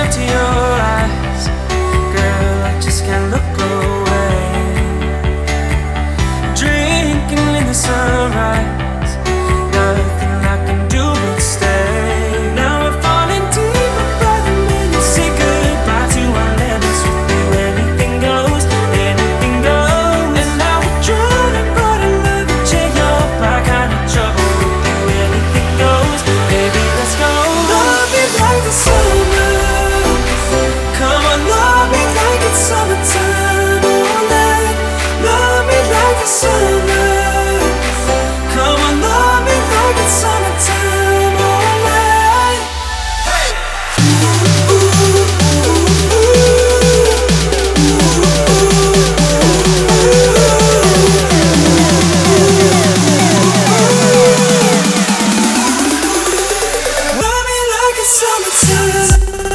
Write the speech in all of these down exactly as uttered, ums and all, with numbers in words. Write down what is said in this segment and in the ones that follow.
into your eyes, girl, I just can't look away. Drinking in the sunrise, nothing I can do but stay. Now we're falling deeper by the minute. Say goodbye to our limits. With you anything goes, anything goes. And now we're drowning, but I love it. Yeah, you're my kind of trouble. With you anything goes, baby, let's go. Love me like the summer. Come on, love me like it's summertime. All night, love me like the summer. Come on, love me like it's summertime. All night. Hey. Ooh, ooh, love me like it's summertime.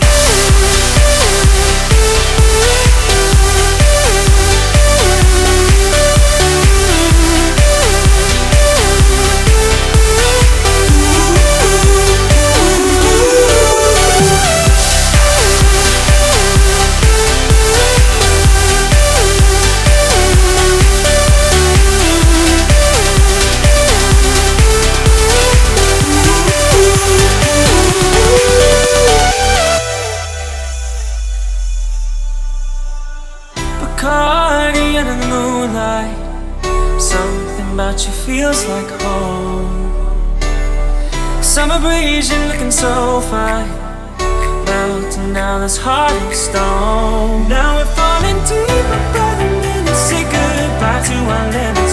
Bacardi under the moonlight, something about you feels like home. Summer breeze, you're looking so fine, melting down this heart of stone. Now we're falling deeper by the minute. Say goodbye to our limits.